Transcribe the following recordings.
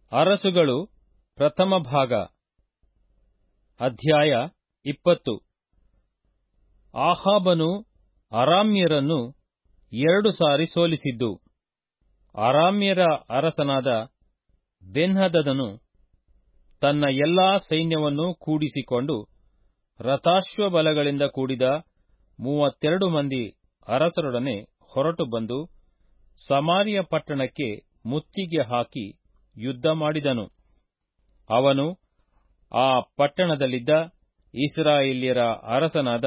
ಅರಸುಗಳು ಪ್ರಥಮ ಭಾಗ ಅಧ್ಯಾಯ 20. ಆಹಾಬನು ಅರಾಮ್ಯರನ್ನು 2 ಸಾರಿ ಸೋಲಿಸಿದ್ದು. ಅರಾಮ್ಯರ ಅರಸನಾದ ಬೆನ್ಹದದನು ತನ್ನ ಎಲ್ಲಾ ಸೈನ್ಯವನ್ನು ಕೂಡಿಸಿಕೊಂಡು ರಥಾಶ್ವಬಲಗಳಿಂದ ಕೂಡಿದ 32 ಮಂದಿ ಅರಸರೊಡನೆ ಹೊರಟು ಬಂದು ಸಮಾರ್ಯ ಪಟ್ಟಣಕ್ಕೆ ಮುತ್ತಿಗೆ ಹಾಕಿ ಯುದ್ಧ ಮಾಡಿದನು. ಅವನು ಆ ಪಟ್ಟಣದಲ್ಲಿದ್ದ ಇಸ್ರಾಯೇಲ್ಯರ ಅರಸನಾದ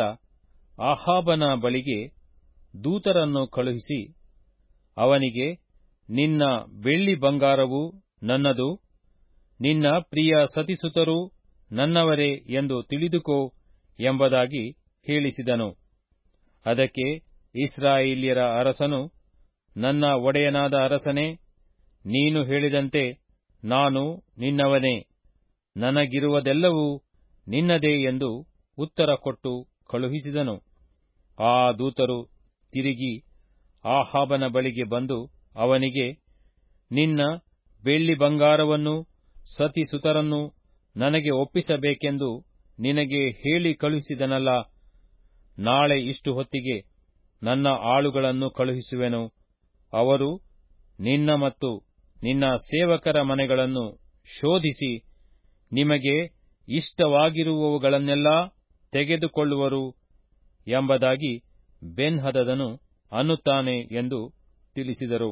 ಆಹಾಬನ ಬಳಿಗೆ ದೂತರನ್ನು ಕಳುಹಿಸಿ ಅವನಿಗೆ, ನಿನ್ನ ಬೆಳ್ಳಿ ಬಂಗಾರವು ನನ್ನದು, ನಿನ್ನ ಪ್ರಿಯ ಸತಿಸುತರೂ ನನ್ನವರೇ ಎಂದು ತಿಳಿದುಕೋ ಎಂಬುದಾಗಿ ಹೇಳಿಸಿದನು. ಅದಕ್ಕೆ ಇಸ್ರಾಯೇಲ್ಯರ ಅರಸನು, ನನ್ನ ಒಡೆಯನಾದ ಅರಸನೇ, ನೀನು ಹೇಳಿದಂತೆ ನಾನು ನಿನ್ನವನೇ, ನನಗಿರುವುದೆಲ್ಲವೂ ನಿನ್ನದೇ ಎಂದು ಉತ್ತರ ಕೊಟ್ಟು ಕಳುಹಿಸಿದನು. ಆ ದೂತರು ತಿರುಗಿ ಆಹಾಬನ ಬಳಿಗೆ ಬಂದು ಅವನಿಗೆ, ನಿನ್ನ ಬೆಳ್ಳಿ ಬಂಗಾರವನ್ನೂ ಸತಿಸುತರನ್ನೂ ನನಗೆ ಒಪ್ಪಿಸಬೇಕೆಂದು ನಿನಗೆ ಹೇಳಿ ಕಳುಹಿಸಿದನಲ್ಲ, ನಾಳೆ ಇಷ್ಟು ಹೊತ್ತಿಗೆ ನನ್ನ ಆಳುಗಳನ್ನು ಕಳುಹಿಸುವೆನು. ಅವರು ನಿನ್ನ ಮತ್ತು ನಿನ್ನ ಸೇವಕರ ಮನೆಗಳನ್ನು ಶೋಧಿಸಿ ನಿಮಗೆ ಇಷ್ಟವಾಗಿರುವವುಗಳನ್ನೆಲ್ಲಾ ತೆಗೆದುಕೊಳ್ಳುವರು ಎಂಬುದಾಗಿ ಬೆನ್ಹದದನು ಅನ್ನುತ್ತಾನೆ ಎಂದು ತಿಳಿಸಿದರು.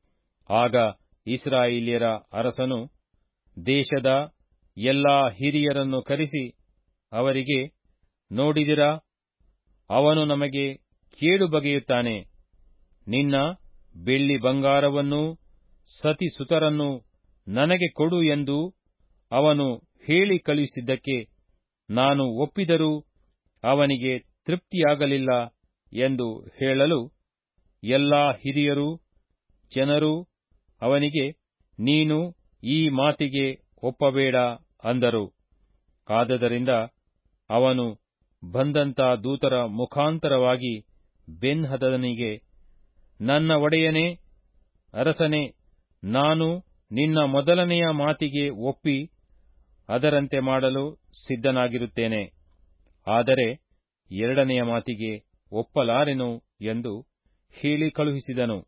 ಆಗ ಇಸ್ರಾಯೇಲ್ಯರ ಅರಸನು ದೇಶದ ಎಲ್ಲಾ ಹಿರಿಯರನ್ನು ಕರೆಸಿ ಅವರಿಗೆ, ನೋಡಿದಿರಾ, ಅವನು ನಮಗೆ ಕೇಡು ಬಗೆಯುತ್ತಾನೆ. ನಿನ್ನ ಬೆಳ್ಳಿ ಬಂಗಾರವನ್ನೂ ಸತಿಸುತರನ್ನೂ ನನಗೆ ಕೊಡು ಎಂದು ಅವನು ಹೇಳಿ ಕಳುಹಿಸಿದ್ದಕ್ಕೆ ನಾನು ಒಪ್ಪಿದರೂ ಅವನಿಗೆ ತೃಪ್ತಿಯಾಗಲಿಲ್ಲ ಎಂದು ಹೇಳಲು, ಎಲ್ಲಾ ಹಿರಿಯರೂ ಜನರೂ ಅವನಿಗೆ, ನೀನು ಈ ಮಾತಿಗೆ ಒಪ್ಪಬೇಡ ಅಂದರು. ಆದದರಿಂದ ಅವನು ಬಂದಂಥ ದೂತರ ಮುಖಾಂತರವಾಗಿ ಬೆನ್ಹದದನಿಗೆ, ನನ್ನ ಒಡೆಯನೇ ಅರಸನೇ, ನಾನು ನಿನ್ನ ಮೊದಲನೆಯ ಮಾತಿಗೆ ಒಪ್ಪಿ ಅದರಂತೆ ಮಾಡಲು ಸಿದ್ಧನಾಗಿರುತ್ತೇನೆ, ಆದರೆ ಎರಡನೆಯ ಮಾತಿಗೆ ಒಪ್ಪಲಾರೆನು ಎಂದು ಹೇಳಿ ಕಳುಹಿಸಿದನು.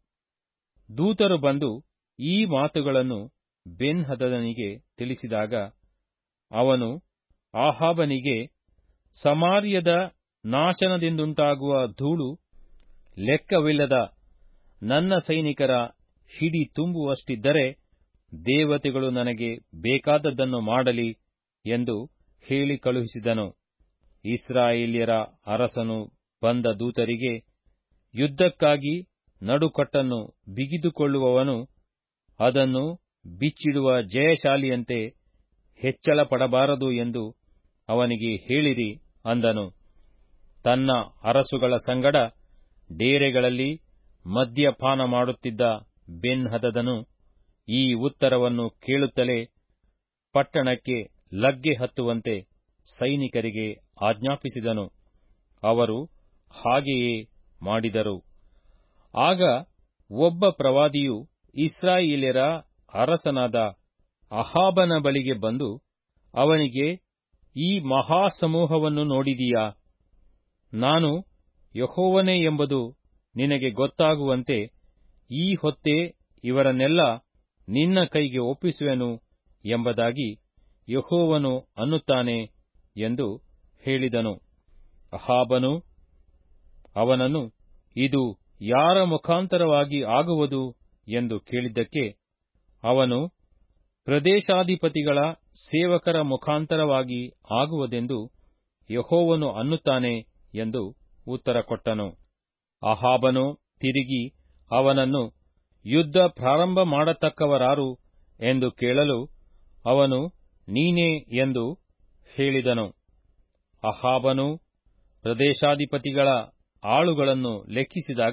ದೂತರು ಬಂದು ಈ ಮಾತುಗಳನ್ನು ಬೆನ್ಹದದನಿಗೆ ತಿಳಿಸಿದಾಗ ಅವನು ಆಹಾಬನಿಗೆ, ಸಮಾರ್ಯದ ನಾಶನದಿಂದುಂಟಾಗುವ ಧೂಳು ಲೆಕ್ಕವಿಲ್ಲದ ನನ್ನ ಸೈನಿಕರ ಹಿಡಿ ತುಂಬುವಷ್ಟಿದ್ದರೆ ದೇವತೆಗಳು ನನಗೆ ಬೇಕಾದದ್ದನ್ನು ಮಾಡಲಿ ಎಂದು ಹೇಳಿ ಕಳುಹಿಸಿದನು. ಇಸ್ರಾಯೇಲ್ಯರ ಅರಸನು ಬಂದ ದೂತರಿಗೆ, ಯುದ್ಧಕ್ಕಾಗಿ ನಡುಕಟ್ಟನ್ನು ಬಿಗಿದುಕೊಳ್ಳುವವನು ಅದನ್ನು ಬಿಚ್ಚಿಡುವ ಜಯಶಾಲಿಯಂತೆ ಹೆಚ್ಚಳಪಡಬಾರದು ಎಂದು ಅವನಿಗೆ ಹೇಳಿರಿ ಅಂದನು. ತನ್ನ ಅರಸುಗಳ ಸಂಗಡ ಡೇರೆಗಳಲ್ಲಿ ಮದ್ಯಪಾನ ಮಾಡುತ್ತಿದ್ದ ಬೆನ್ಹದದನು ಈ ಉತ್ತರವನ್ನು ಕೇಳುತ್ತಲೇ ಪಟ್ಟಣಕ್ಕೆ ಲಗ್ಗೆ ಹತ್ತುವಂತೆ ಸೈನಿಕರಿಗೆ ಆಜ್ಞಾಪಿಸಿದನು. ಅವರು ಹಾಗೆಯೇ ಮಾಡಿದರು. ಆಗ ಒಬ್ಬ ಪ್ರವಾದಿಯು ಇಸ್ರಾಯೇಲ್ಯರ ಅರಸನಾದ ಅಹಾಬನ ಬಳಿಗೆ ಬಂದು ಅವನಿಗೆ, ಈ ಮಹಾಸಮೂಹವನ್ನು ನೋಡಿದೀಯಾ? ನಾನು ಯೆಹೋವನೇ ಎಂಬುದು ನಿನಗೆ ಗೊತ್ತಾಗುವಂತೆ ಈ ಹೊತ್ತೇ ಇವರನ್ನೆಲ್ಲ ನಿನ್ನ ಕೈಗೆ ಒಪ್ಪಿಸುವೆನು ಎಂಬುದಾಗಿ ಯೆಹೋವನು ಅನ್ನುತ್ತಾನೆ ಎಂದು ಹೇಳಿದನು. ಅಹಾಬನು ಅವನನ್ನು, ಇದು ಯಾರ ಮುಖಾಂತರವಾಗಿ ಆಗುವುದು ಎಂದು ಕೇಳಿದ್ದಕ್ಕೆ ಅವನು, ಪ್ರದೇಶಾಧಿಪತಿಗಳ ಸೇವಕರ ಮುಖಾಂತರವಾಗಿ ಆಗುವುದೆಂದು ಯೆಹೋವನು ಅನ್ನುತ್ತಾನೆ ಎಂದು ಉತ್ತರ ಕೊಟ್ಟನು. ಅಹಾಬನು ತಿರುಗಿ ಅವನನ್ನು, ಯುದ್ಧ ಪ್ರಾರಂಭ ಮಾಡತಕ್ಕವರಾರು ಎಂದು ಕೇಳಲು ಅವನು, ನೀನೇ ಎಂದು ಹೇಳಿದನು. ಅಹಾಬನು ಪ್ರದೇಶಾಧಿಪತಿಗಳ ಆಳುಗಳನ್ನು ಲೆಕ್ಕಿಸಿದಾಗ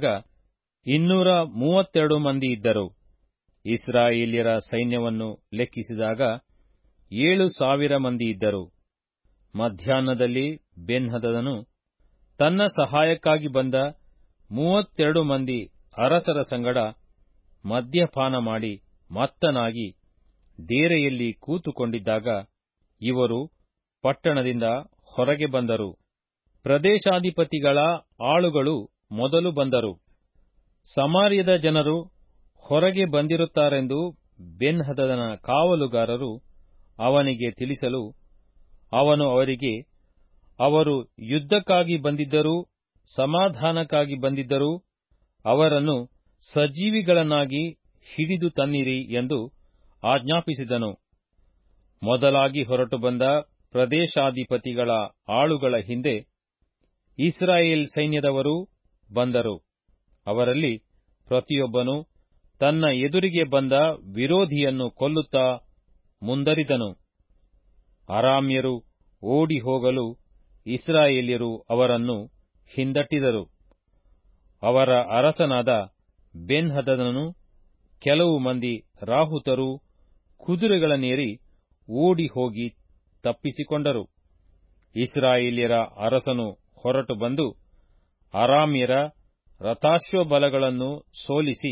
232 ಮಂದಿ ಇದ್ದರು. ಇಸ್ರಾಯೇಲ್ಯರ ಸೈನ್ಯವನ್ನು ಲೆಕ್ಕಿಸಿದಾಗ 7,000 ಮಂದಿ ಇದ್ದರು. ಮಧ್ಯಾಹ್ನದಲ್ಲಿ ಬೆನ್ಹದದನು ತನ್ನ ಸಹಾಯಕ್ಕಾಗಿ ಬಂದ 32 ಮಂದಿ ಅರಸರ ಸಂಗಡ ಮದ್ಯಪಾನ ಮಾಡಿ ಮತ್ತನಾಗಿ ಡೇರೆಯಲ್ಲಿ ಕೂತುಕೊಂಡಿದ್ದಾಗ ಇವರು ಪಟ್ಟಣದಿಂದ ಹೊರಗೆ ಬಂದರು. ಪ್ರದೇಶಾಧಿಪತಿಗಳ ಆಳುಗಳು ಮೊದಲು ಬಂದರು. ಸಮಾರ್ಯದ ಜನರು ಹೊರಗೆ ಬಂದಿರುತ್ತಾರೆಂದು ಬೆನ್ಹದದನ ಕಾವಲುಗಾರರು ಅವನಿಗೆ ತಿಳಿಸಲು ಅವನು ಅವರಿಗೆ, ಅವರು ಯುದ್ಧಕ್ಕಾಗಿ ಬಂದಿದ್ದರೂ ಸಮಾಧಾನಕ್ಕಾಗಿ ಬಂದಿದ್ದರೂ ಅವರನ್ನು ಸಜೀವಿಗಳನ್ನಾಗಿ ಹಿಡಿದು ತನ್ನಿರಿ ಎಂದು ಆಜ್ಞಾಪಿಸಿದನು. ಮೊದಲಾಗಿ ಹೊರಟು ಬಂದ ಪ್ರದೇಶಾಧಿಪತಿಗಳ ಆಳುಗಳ ಹಿಂದೆ ಇಸ್ರಾಯೇಲ್ ಸೈನ್ಯದವರೂ ಬಂದರು. ಅವರಲ್ಲಿ ಪ್ರತಿಯೊಬ್ಬನು ತನ್ನ ಎದುರಿಗೆ ಬಂದ ವಿರೋಧಿಯನ್ನು ಕೊಲ್ಲುತ್ತಾ ಮುಂದರಿದನು. ಅರಾಮ್ಯರು ಓಡಿ ಹೋಗಲು ಇಸ್ರಾಯೇಲ್ಯರು ಅವರನ್ನು ಹಿಂದಟ್ಟಿದರು. ಅವರ ಅರಸನಾದ ಬೆನ್ಹದದನು ಕೆಲವು ಮಂದಿ ರಾಹುತರು ಕುದುರೆಗಳನ್ನೇರಿ ಓಡಿ ಹೋಗಿ ತಪ್ಪಿಸಿಕೊಂಡರು. ಇಸ್ರಾಯೇಲ್ಯರ ಅರಸನು ಹೊರಟು ಬಂದು ಅರಾಮ್ಯರ ರಥಾಶ್ವಬಲಗಳನ್ನು ಸೋಲಿಸಿ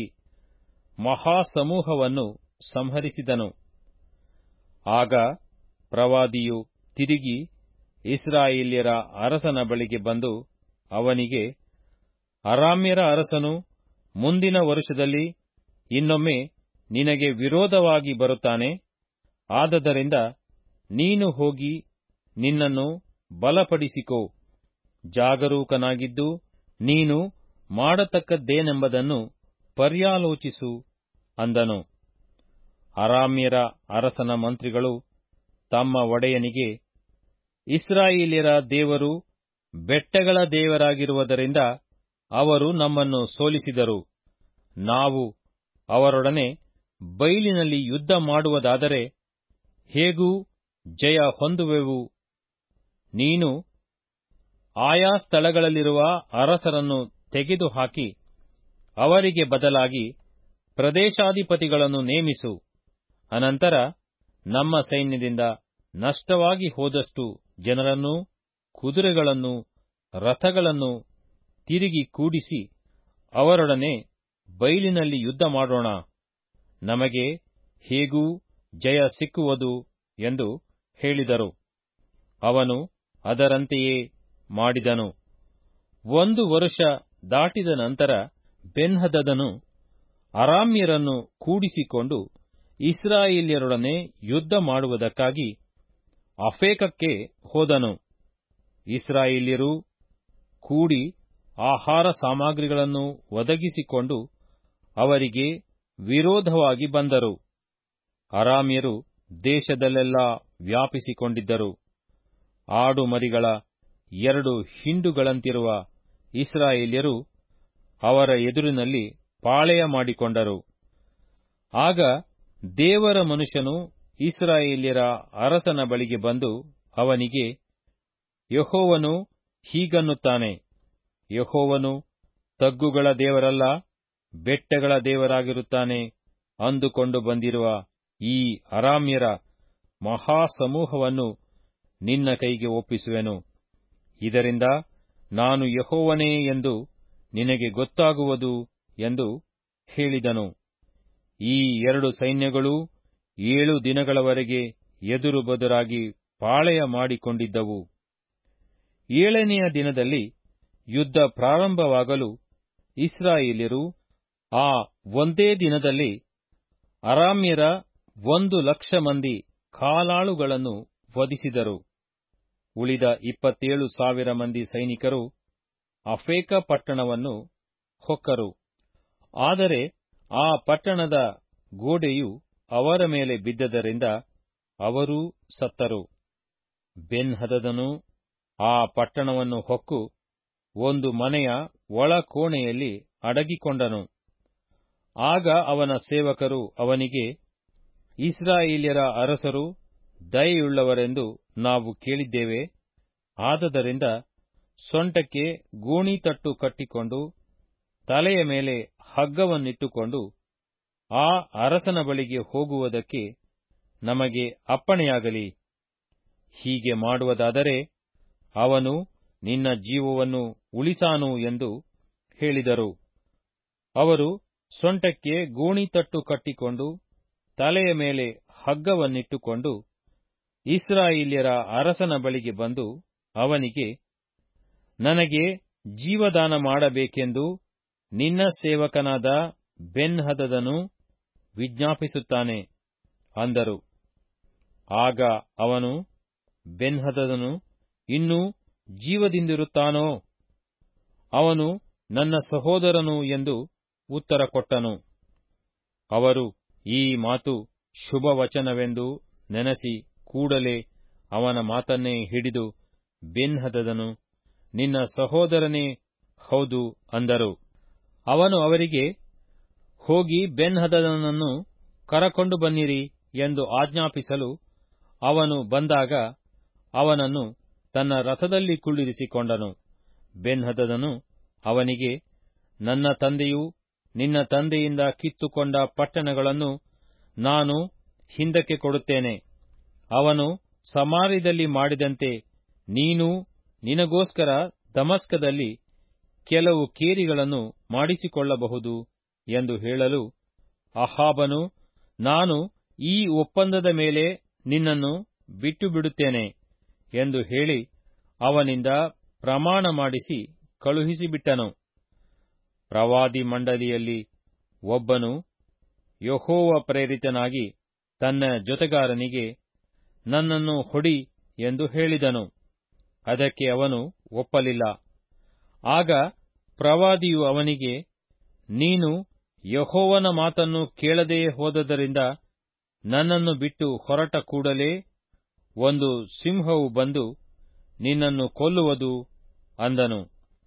ಮಹಾಸಮೂಹವನ್ನು ಸಂಹರಿಸಿದನು. ಆಗ ಪ್ರವಾದಿಯು ತಿರುಗಿ ಇಸ್ರಾಯೇಲ್ಯರ ಅರಸನ ಬಳಿಗೆ ಬಂದು ಅವನಿಗೆ, ಅರಾಮ್ಯರ ಅರಸನು ಮುಂದಿನ ವರುಷದಲ್ಲಿ ಇನ್ನೊಮ್ಮೆ ನಿನಗೆ ವಿರೋಧವಾಗಿ ಬರುತ್ತಾನೆ. ಆದದರಿಂದ ನೀನು ಹೋಗಿ ನಿನ್ನನ್ನು ಬಲಪಡಿಸಿಕೋ, ಜಾಗರೂಕನಾಗಿದ್ದು ನೀನು ಮಾಡತಕ್ಕದ್ದೇನೆಂಬುದನ್ನು ಪರ್ಯಾಲೋಚಿಸು ಅಂದನು. ಅರಾಮ್ಯರ ಅರಸನ ಮಂತ್ರಿಗಳು ತಮ್ಮ ಒಡೆಯನಿಗೆ, ಇಸ್ರಾಯೇಲ್ಯರ ದೇವರು ಬೆಟ್ಟಗಳ ದೇವರಾಗಿರುವುದರಿಂದ ಅವರು ನಮ್ಮನ್ನು ಸೋಲಿಸಿದರು. ನಾವು ಅವರೊಡನೆ ಬೈಲಿನಲ್ಲಿ ಯುದ್ಧ ಮಾಡುವುದಾದರೆ ಹೇಗೂ ಜಯ ಹೊಂದುವೆವು. ನೀನು ಆಯಾ ಸ್ಥಳಗಳಲ್ಲಿರುವ ಅರಸರನ್ನು ತೆಗೆದುಹಾಕಿ ಅವರಿಗೆ ಬದಲಾಗಿ ಪ್ರದೇಶಾಧಿಪತಿಗಳನ್ನು ನೇಮಿಸು. ಅನಂತರ ನಮ್ಮ ಸೈನ್ಯದಿಂದ ನಷ್ಟವಾಗಿ ಹೋದಷ್ಟು ಜನರನ್ನೂ ಕುದುರೆಗಳನ್ನೂ ರಥಗಳನ್ನೂ ತಿರುಗಿ ಕೂಡಿಸಿ ಅವರೊಡನೆ ಬೈಲಿನಲ್ಲಿ ಯುದ್ಧ ಮಾಡೋಣ. ನಮಗೆ ಹೇಗೂ ಜಯ ಸಿಕ್ಕುವುದು ಎಂದು ಹೇಳಿದರು. ಅವನು ಅದರಂತೆಯೇ ಮಾಡಿದನು. 1 ವರುಷ ದಾಟಿದ ನಂತರ ಬೆನ್ಹದದನು ಅರಾಮ್ಯರನ್ನು ಕೂಡಿಸಿಕೊಂಡು ಇಸ್ರಾಯೇಲ್ಯರೊಡನೆ ಯುದ್ಧ ಮಾಡುವುದಕ್ಕಾಗಿ ಅಫೇಕಕ್ಕೆ ಹೋದನು. ಇಸ್ರಾಯೇಲ್ಯರೂ ಕೂಡಿ ಆಹಾರ ಸಾಮಗ್ರಿಗಳನ್ನು ಒದಗಿಸಿಕೊಂಡು ಅವರಿಗೆ ವಿರೋಧವಾಗಿ ಬಂದರು. ಅರಾಮ್ಯರು ದೇಶದಲ್ಲೆಲ್ಲಾ ವ್ಯಾಪಿಸಿಕೊಂಡಿದ್ದರು. ಆಡು ಮರಿಗಳ 2 ಹಿಂಡುಗಳಂತಿರುವ ಇಸ್ರಾಯೇಲ್ಯರು ಅವರ ಎದುರಿನಲ್ಲಿ ಪಾಳೆಯ ಮಾಡಿಕೊಂಡರು. ಆಗ ದೇವರ ಮನುಷ್ಯನು ಇಸ್ರಾಯೇಲ್ಯರ ಅರಸನ ಬಳಿಗೆ ಬಂದು ಅವನಿಗೆ, ಯೆಹೋವನು ಹೀಗನ್ನುತ್ತಾನೆ, ಯೆಹೋವನು ತಗ್ಗುಗಳ ದೇವರಲ್ಲ, ಬೆಟ್ಟಗಳ ದೇವರಾಗಿರುತ್ತಾನೆ ಅಂದುಕೊಂಡು ಬಂದಿರುವ ಈ ಅರಾಮ್ಯರ ಮಹಾಸಮೂಹವನ್ನು ನಿನ್ನ ಕೈಗೆ ಒಪ್ಪಿಸುವೆನು. ಇದರಿಂದ ನಾನು ಯೆಹೋವನೇ ಎಂದು ನಿನಗೆ ಗೊತ್ತಾಗುವುದು ಎಂದು ಹೇಳಿದನು. ಈ 2 ಸೈನ್ಯಗಳೂ 7 ದಿನಗಳವರೆಗೆ ಎದುರು ಬದುರಾಗಿ ಪಾಳೆಯ ಮಾಡಿಕೊಂಡಿದ್ದವು. 7ನೆಯ ದಿನದಲ್ಲಿ ಯುದ್ಧ ಪ್ರಾರಂಭವಾಗಲು ಇಸ್ರಾಯೇಲ್ಯರು ಆ ಒಂದೇ ದಿನದಲ್ಲಿ ಅರಾಮ್ಯರ 1,00,000 ಮಂದಿ ಕಾಲಾಳುಗಳನ್ನು ವಧಿಸಿದರು. ಉಳಿದ 27,000 ಮಂದಿ ಸೈನಿಕರು ಅಫೇಕ ಪಟ್ಟಣವನ್ನು ಹೊಕ್ಕರು. ಆದರೆ ಆ ಪಟ್ಟಣದ ಗೋಡೆಯು ಅವರ ಮೇಲೆ ಬಿದ್ದದರಿಂದ ಅವರೂ ಸತ್ತರು. ಬೆನ್ಹದದನು ಆ ಪಟ್ಟಣವನ್ನು ಹೊಕ್ಕು ಒಂದು ಮನೆಯ ಒಳಕೋಣೆಯಲ್ಲಿ ಅಡಗಿಕೊಂಡನು. ಆಗ ಅವನ ಸೇವಕರು ಅವನಿಗೆ, ಇಸ್ರಾಯೇಲ್ಯರ ಅರಸರು ದಯೆಯುಳ್ಳವರೆಂದು ನಾವು ಕೇಳಿದ್ದೇವೆ. ಆದದರಿಂದ ಸೊಂಟಕ್ಕೆ ಗೋಣಿತಟ್ಟು ಕಟ್ಟಿಕೊಂಡು ತಲೆಯ ಮೇಲೆ ಹಗ್ಗವನ್ನಿಟ್ಟುಕೊಂಡು ಆ ಅರಸನ ಬಳಿಗೆ ಹೋಗುವುದಕ್ಕೆ ನಮಗೆ ಅಪ್ಪಣೆಯಾಗಲಿ. ಹೀಗೆ ಮಾಡುವುದಾದರೆ ಅವನು ನಿನ್ನ ಜೀವವನ್ನು ಉಳಿಸಾನು ಎಂದು ಹೇಳಿದರು. ಅವರು ಸೊಂಟಕ್ಕೆ ಗೋಣಿತಟ್ಟು ಕಟ್ಟಿಕೊಂಡು ತಲೆಯ ಮೇಲೆ ಹಗ್ಗವನ್ನಿಟ್ಟುಕೊಂಡು ಇಸ್ರಾಯೇಲ್ಯರ ಅರಸನ ಬಳಿಗೆ ಬಂದು ಅವನಿಗೆ, ನನಗೆ ಜೀವದಾನ ಮಾಡಬೇಕೆಂದು ನಿನ್ನ ಸೇವಕನಾದ ಬೆನ್ಹದದನು ವಿಜ್ಞಾಪಿಸುತ್ತಾನೆ ಅಂದರು. ಆಗ ಅವನು, ಬೆನ್ಹದದನು ಇನ್ನೂ ಜೀವದಿಂದಿರುತ್ತಾನೋ? ಅವನು ನನ್ನ ಸಹೋದರನು ಎಂದು ಉತ್ತರ ಕೊಟ್ಟನು. ಅವರು ಈ ಮಾತು ಶುಭವಚನವೆಂದು ನೆನಸಿ ಕೂಡಲೇ ಅವನ ಮಾತನ್ನೇ ಹಿಡಿದು, ಬೆನ್ಹದದನು ನಿನ್ನ ಸಹೋದರನೇ ಹೌದು ಅಂದರು. ಅವನು ಅವರಿಗೆ, ಹೋಗಿ ಬೆನ್ಹದದನನ್ನು ಕರಕೊಂಡು ಬನ್ನಿರಿ ಎಂದು ಆಜ್ಞಾಪಿಸಲು ಅವನು ಬಂದಾಗ ಅವನನ್ನು ತನ್ನ ರಥದಲ್ಲಿ ಕುಳ್ಳಿರಿಸಿಕೊಂಡನು. ಬೆನ್ಹದದನು ಅವನಿಗೆ, ನನ್ನ ತಂದೆಯು ನಿನ್ನ ತಂದೆಯಿಂದ ಕಿತ್ತುಕೊಂಡ ಪಟ್ಟಣಗಳನ್ನು ನಾನು ಹಿಂದಕ್ಕೆ ಕೊಡುತ್ತೇನೆ. ಅವನು ಸಮಾರ್ಯದಲ್ಲಿ ಮಾಡಿದಂತೆ ನೀನೂ ನಿನಗೋಸ್ಕರ ದಮಸ್ಕದಲ್ಲಿ ಕೆಲವು ಕೇರಿಗಳನ್ನು ಮಾಡಿಸಿಕೊಳ್ಳಬಹುದು ಎಂದು ಹೇಳಲು, ಅಹಾಬನು, ನಾನು ಈ ಒಪ್ಪಂದದ ಮೇಲೆ ನಿನ್ನನ್ನು ಬಿಟ್ಟು ಬಿಡುತ್ತೇನೆ ಎಂದು ಹೇಳಿ ಅವನಿಂದ ಪ್ರಮಾಣ ಮಾಡಿಸಿ ಕಳುಹಿಸಿಬಿಟ್ಟನು. ಪ್ರವಾದಿ ಮಂಡಳಿಯಲ್ಲಿ ಒಬ್ಬನು ಯೆಹೋವ ಪ್ರೇರಿತನಾಗಿ ತನ್ನ ಜೊತೆಗಾರನಿಗೆ, ನನ್ನನ್ನು ಹೊಡಿ ಎಂದು ಹೇಳಿದನು. ಅದಕ್ಕೆ ಅವನು ಒಪ್ಪಲಿಲ್ಲ. ಆಗ ಪ್ರವಾದಿಯು ಅವನಿಗೆ, ನೀನು ಯೆಹೋವನ ಮಾತನ್ನು ಕೇಳದೆ ಹೋದದರಿಂದ ನನ್ನನ್ನು ಬಿಟ್ಟು ಹೊರಟ ಕೂಡಲೇ ಒಂದು ಸಿಂಹವು ಬಂದು ನಿನ್ನನ್ನು ಕೊಲ್ಲುವುದು ಅಂದನು.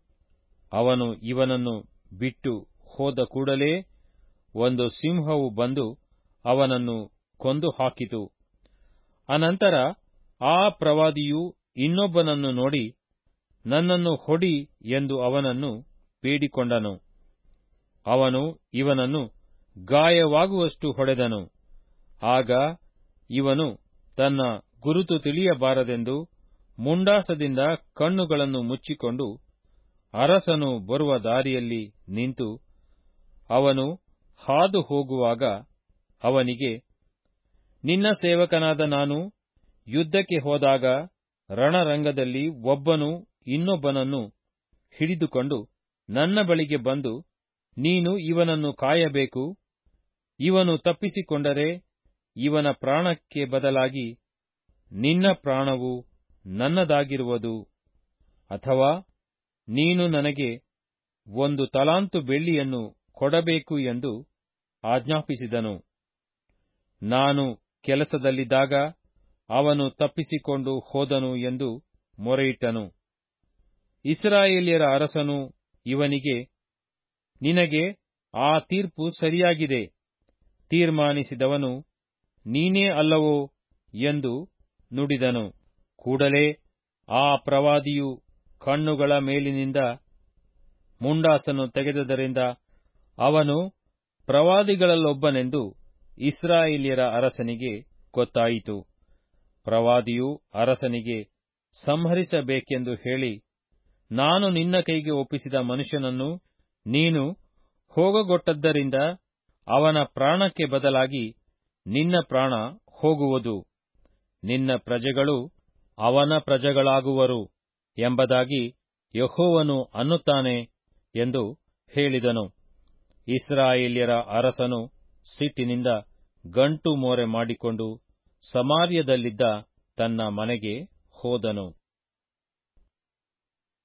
ಅವನು ಇವನನ್ನು ಬಿಟ್ಟು ಹೋದ ಕೂಡಲೇ ಒಂದು ಸಿಂಹವು ಬಂದು ಅವನನ್ನು ಕೊಂದು ಹಾಕಿತು. ಅನಂತರ ಆ ಪ್ರವಾದಿಯು ಇನ್ನೊಬ್ಬನನ್ನು ನೋಡಿ, ನನ್ನನ್ನು ಹೊಡಿ ಎಂದು ಅವನನ್ನು ಬೇಡಿಕೊಂಡನು. ಅವನು ಇವನನ್ನು ಗಾಯವಾಗುವಷ್ಟು ಹೊಡೆದನು. ಆಗ ಇವನು ತನ್ನ ಗುರುತು ತಿಳಿಯಬಾರದೆಂದು ಮುಂಡಾಸದಿಂದ ಕಣ್ಣುಗಳನ್ನು ಮುಚ್ಚಿಕೊಂಡು ಅರಸನು ಬರುವ ದಾರಿಯಲ್ಲಿ ನಿಂತು, ಅವನು ಹಾದು ಹೋಗುವಾಗ ಅವನಿಗೆ, ನಿನ್ನ ಸೇವಕನಾದ ನಾನು ಯುದ್ಧಕ್ಕೆ ಹೋದಾಗ ರಣರಂಗದಲ್ಲಿ ಒಬ್ಬನು ಇನ್ನೊಬ್ಬನನ್ನು ಹಿಡಿದುಕೊಂಡು ನನ್ನ ಬಳಿಗೆ ಬಂದು, ನೀನು ಇವನನ್ನು ಕಾಯಬೇಕು, ಇವನು ತಪ್ಪಿಸಿಕೊಂಡರೆ ಇವನ ಪ್ರಾಣಕ್ಕೆ ಬದಲಾಗಿ ನಿನ್ನ ಪ್ರಾಣವು ನನ್ನದಾಗಿರುವುದು, ಅಥವಾ ನೀನು ನನಗೆ 1 ತಲಾಂತು ಬೆಳ್ಳಿಯನ್ನು ಕೊಡಬೇಕು ಎಂದು ಆಜ್ಞಾಪಿಸಿದನು. ನಾನು ಕೆಲಸದಲ್ಲಿದ್ದಾಗ ಅವನು ತಪ್ಪಿಸಿಕೊಂಡು ಹೋದನು ಎಂದು ಮೊರೆಯಿಟ್ಟನು. ಇಸ್ರಾಯೇಲ್ಯರ ಅರಸನು ಇವನಿಗೆ, ನಿನಗೆ ಆ ತೀರ್ಪು ಸರಿಯಾಗಿದೆ, ತೀರ್ಮಾನಿಸಿದವನು ನೀನೇ ಅಲ್ಲವೋ ಎಂದು ನುಡಿದನು. ಕೂಡಲೇ ಆ ಪ್ರವಾದಿಯು ಕಣ್ಣುಗಳ ಮೇಲಿನಿಂದ ಮುಂಡಾಸನ್ನು ತೆಗೆದದರಿಂದ ಅವನು ಪ್ರವಾದಿಗಳಲ್ಲೊಬ್ಬನೆಂದು ಇಸ್ರಾಯೇಲ್ಯರ ಅರಸನಿಗೆ ಗೊತ್ತಾಯಿತು. ಪ್ರವಾದಿಯು ಅರಸನಿಗೆ ಸಂಹರಿಸಬೇಕೆಂದು ಹೇಳಿ, ನಾನು ನಿನ್ನ ಕೈಗೆ ಒಪ್ಪಿಸಿದ ಮನುಷ್ಯನನ್ನು ನೀನು ಹೋಗಗೊಟ್ಟದ್ದರಿಂದ ಅವನ ಪ್ರಾಣಕ್ಕೆ ಬದಲಾಗಿ ನಿನ್ನ ಪ್ರಾಣ ಹೋಗುವುದು, ನಿನ್ನ ಪ್ರಜೆಗಳು ಅವನ ಪ್ರಜೆಗಳಾಗುವರು ಎಂಬುದಾಗಿ ಯೆಹೋವನು ಅನ್ನುತ್ತಾನೆ ಎಂದು ಹೇಳಿದನು. ಇಸ್ರಾಯೇಲ್ಯರ ಅರಸನು ಸಿಟ್ಟಿನಿಂದ ಗಂಟು ಮೋರೆ ಮಾಡಿಕೊಂಡು ಸಮಾರ್ಯದಲ್ಲಿದ್ದ ತನ್ನ ಮನೆಗೆ ಹೋದನು.